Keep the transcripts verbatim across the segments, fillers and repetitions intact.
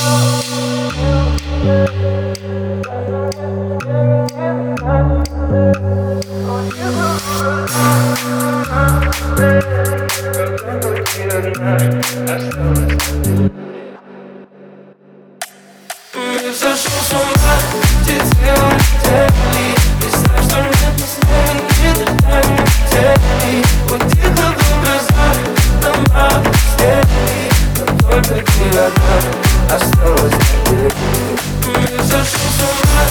Сошел с ума, где тело тени. И знаешь, что нет последней тени. Вот тихо в глазах, дома стени. Но только ты одна осталась на берегу. Я сошел с ума.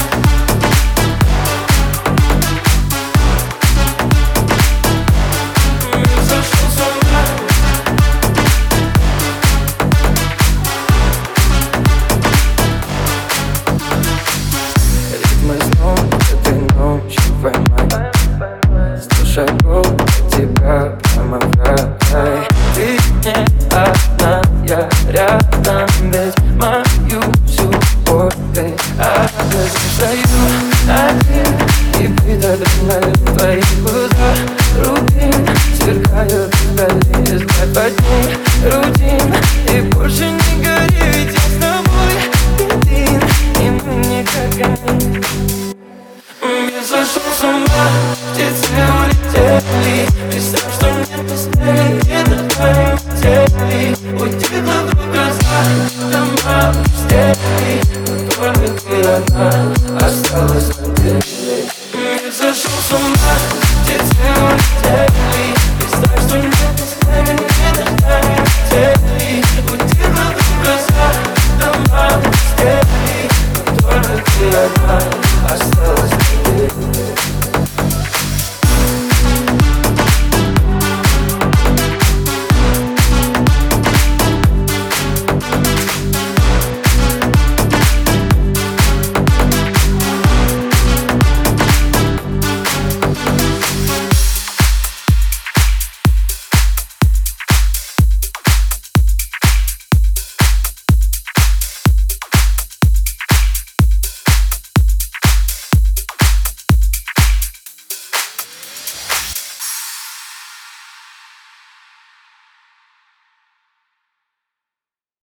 Сто шагов от тебя прямо в рай. Ты не одна, я рядом. Ведь мою всю боль ты отдаю один. И выдали на